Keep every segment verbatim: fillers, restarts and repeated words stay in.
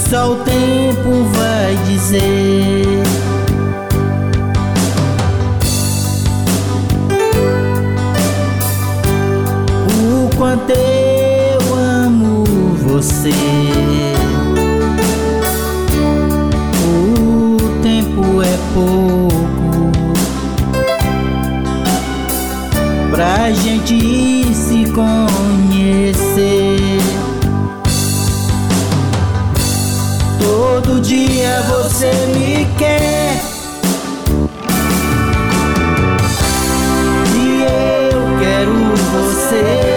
só o tempo vai dizer. O quanto eu amo você. O tempo é pouco pra gente se conhecer. Todo dia você me quer e eu quero você.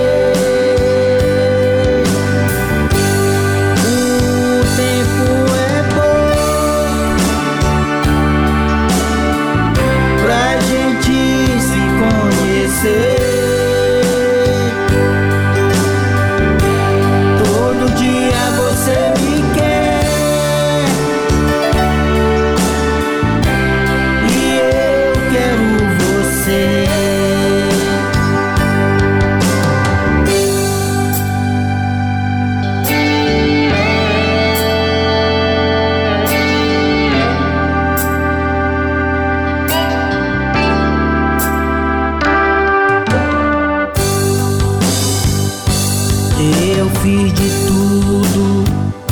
O tempo é bom pra gente se conhecer. Todo dia você me quer e eu quero você. Eu fiz de tudo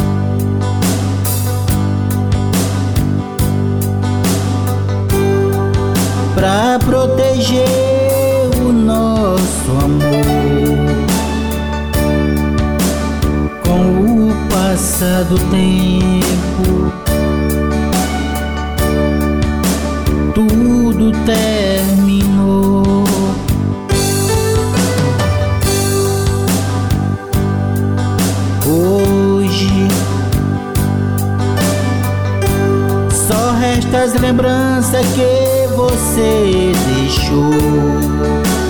pra proteger o nosso amor. Com o passar do tempo, tudo terminou. Hoje só resta as lembranças que você deixou.